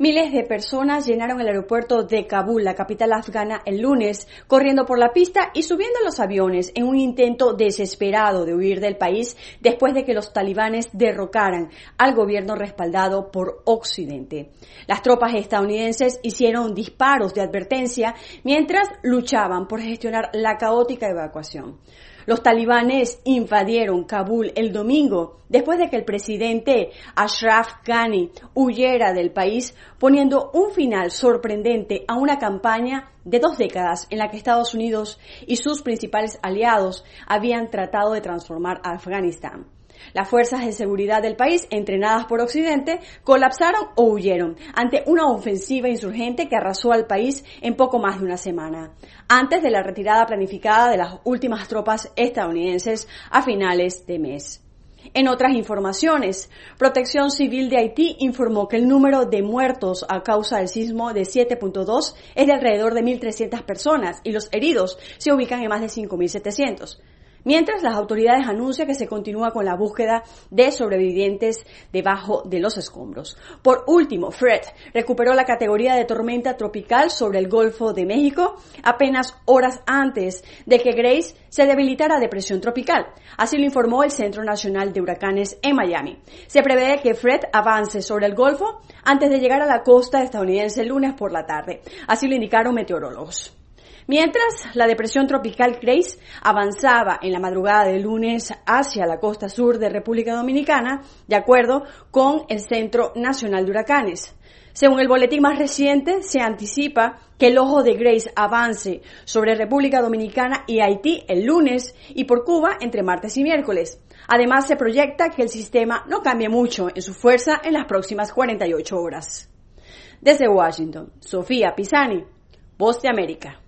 Miles de personas llenaron el aeropuerto de Kabul, la capital afgana, el lunes, corriendo por la pista y subiendo a los aviones en un intento desesperado de huir del país después de que los talibanes derrocaran al gobierno respaldado por Occidente. Las tropas estadounidenses hicieron disparos de advertencia mientras luchaban por gestionar la caótica evacuación. Los talibanes invadieron Kabul el domingo después de que el presidente Ashraf Ghani huyera del país, poniendo un final sorprendente a una campaña de 2 décadas en la que Estados Unidos y sus principales aliados habían tratado de transformar a Afganistán. Las fuerzas de seguridad del país, entrenadas por Occidente, colapsaron o huyeron ante una ofensiva insurgente que arrasó al país en poco más de una semana, antes de la retirada planificada de las últimas tropas estadounidenses a finales de mes. En otras informaciones, Protección Civil de Haití informó que el número de muertos a causa del sismo de 7.2 es de alrededor de 1.300 personas y los heridos se ubican en más de 5.700. Mientras las autoridades anuncian que se continúa con la búsqueda de sobrevivientes debajo de los escombros. Por último, Fred recuperó la categoría de tormenta tropical sobre el Golfo de México apenas horas antes de que Grace se debilitara a depresión tropical. Así lo informó el Centro Nacional de Huracanes en Miami. Se prevé que Fred avance sobre el Golfo antes de llegar a la costa estadounidense el lunes por la tarde. Así lo indicaron meteorólogos. Mientras, la depresión tropical Grace avanzaba en la madrugada del lunes hacia la costa sur de República Dominicana, de acuerdo con el Centro Nacional de Huracanes. Según el boletín más reciente, se anticipa que el ojo de Grace avance sobre República Dominicana y Haití el lunes y por Cuba entre martes y miércoles. Además, se proyecta que el sistema no cambie mucho en su fuerza en las próximas 48 horas. Desde Washington, Sofía Pisani, Voz de América.